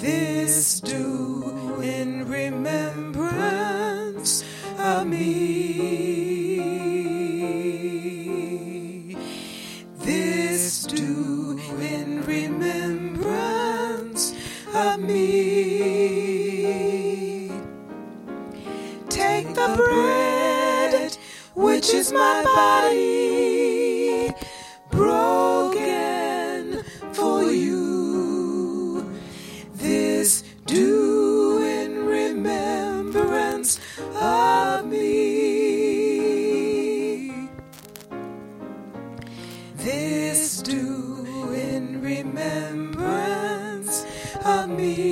This do in remembrance of me. This do in remembrance of me. Take the bread, which is my body, broken for you. This do in remembrance of me. This do in remembrance of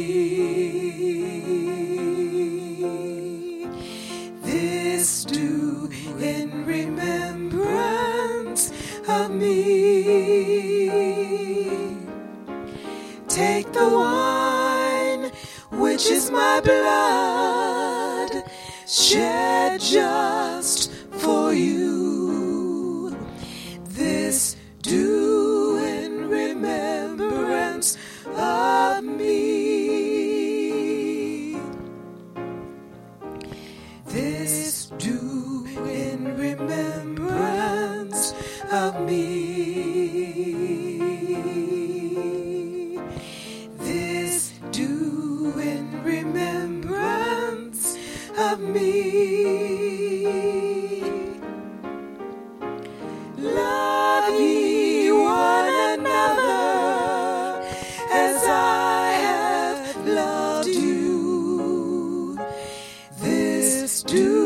me. This do in remembrance of me. Take the wine, which is my blood, shed just for you. This do in remembrance of me. This do in remembrance of me. This do in remembrance of me. Love ye one another as I have loved you. This do